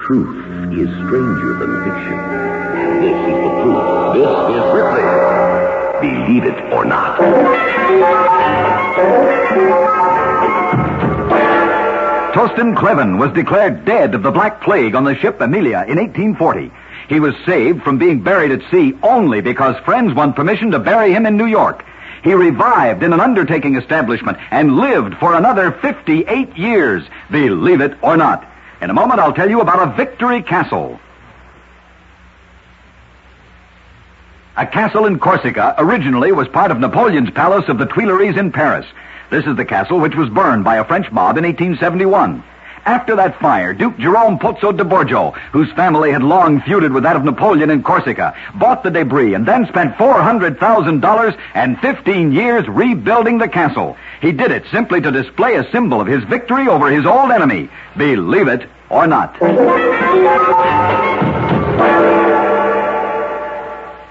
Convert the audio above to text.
Truth is stranger than fiction. And this is the proof. This is Ripley. Believe it or not. Tostin Cleven was declared dead of the Black Plague on the ship Amelia in 1840. He was saved from being buried at sea only because friends won permission to bury him in New York. He revived in an undertaking establishment and lived for another 58 years, believe it or not. In a moment, I'll tell you about a Victory Castle. A castle in Corsica originally was part of Napoleon's palace of the Tuileries in Paris. This is the castle which was burned by a French mob in 1871. After that fire, Duke Jerome Pozzo de Borgo, whose family had long feuded with that of Napoleon in Corsica, bought the debris and then spent $400,000 and 15 years rebuilding the castle. He did it simply to display a symbol of his victory over his old enemy. Believe it or not.